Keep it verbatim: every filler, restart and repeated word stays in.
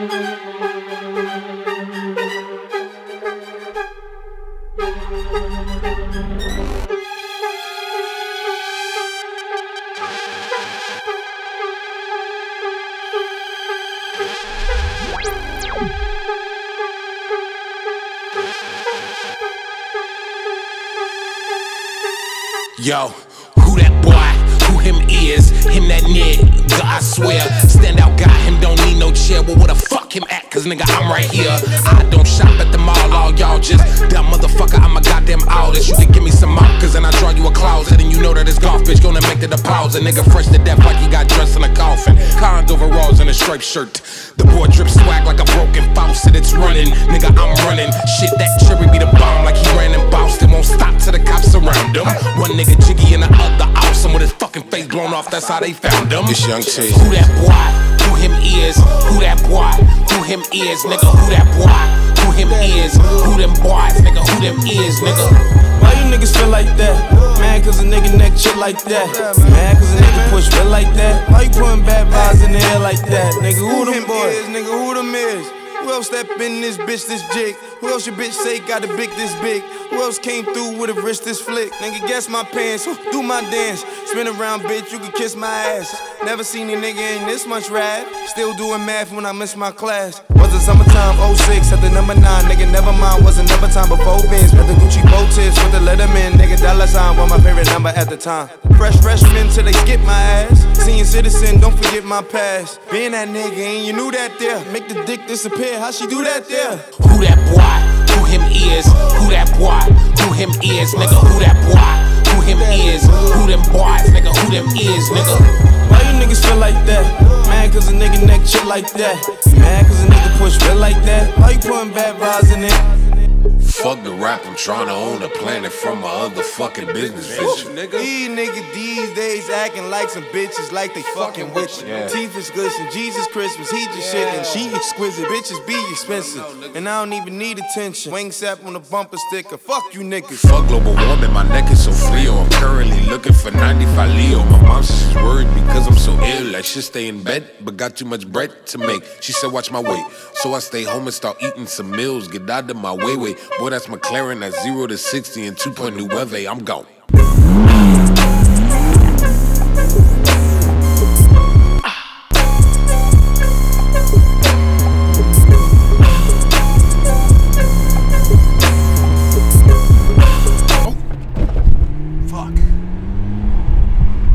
Yo, who that boy? Who him is? Him that nigga, I swear. Stand out guy, him don't need no chair. Well, where the fuck him at? Cause nigga, I'm right here. I don't shop at the mall, all y'all just dumb motherfucker. I'm a goddamn artist. You can give me some markers and I draw you a closet. And you know that this golf bitch gonna make the deposit. Nigga fresh to death like he got dressed in a coffin. Cons overalls and a striped shirt. The boy drip swag like a broken faucet. It's running, nigga, I'm running. Shit, that cherry be the bomb like he ran in Boston. Won't stop till the cops surround him. One nigga jiggy and the other awesome with his fucking face blown off. That's how they found him. It's Young T. Who that boy? Who him is? Who that boy? Who him is? Nigga, who that boy? Who him is? Who them boys? Nigga, who them is? Nigga. Why you niggas feel like that? Mad cause a nigga neck shit like that. Mad cause a nigga push feel like that. Why you putting bad vibes in the air like that? Nigga, who them boys? Nigga, who them is? Who else step in this bitch this jig? Who else your bitch say got a big this big? Who else came through with a wrist this flick? Nigga, guess my pants, do my dance. Spin around, bitch, you can kiss my ass. Never seen a nigga in this much rap. Still doing math when I miss my class. Was it summertime, oh six, at the number nine. Nigga, never mind, was another time before Vince. With the Gucci bow tips, with the Letterman. Nigga, dollar sign was my favorite number at the time. Fresh freshman till they skip my ass. Senior citizen, don't forget my past. Being that nigga, and you knew that there. Make the dick disappear, how she do that there? Who that boy? Who him is? Who that boy? Who him is? Nigga, who that boy? Who him is? Who them boys? Nigga, who them is? Nigga. Why you niggas feel like that? Mad cause a nigga neck shit like that. Mad cause a nigga push feel like that. Why you putting bad vibes in it? Fuck the rap, I'm tryna own a planet from my other fucking business vision. These niggas these days acting like some bitches like they fucking with you. Yeah. Teeth is glisten, Jesus Christmas, he just shit and she exquisite. Bitches be expensive, and I don't even need attention. Wing sap on the bumper sticker, fuck you niggas. Fuck global warming, my neck is so frio. I'm currently looking for ninety-five Leo. My mom says she's worried because I'm so ill. Like should stay in bed, but got too much bread to make. She said watch my weight, so I stay home and start eating some meals. Get out of my way, way. Boy, that's McLaren at zero to sixty and two point new weather. I'm gone.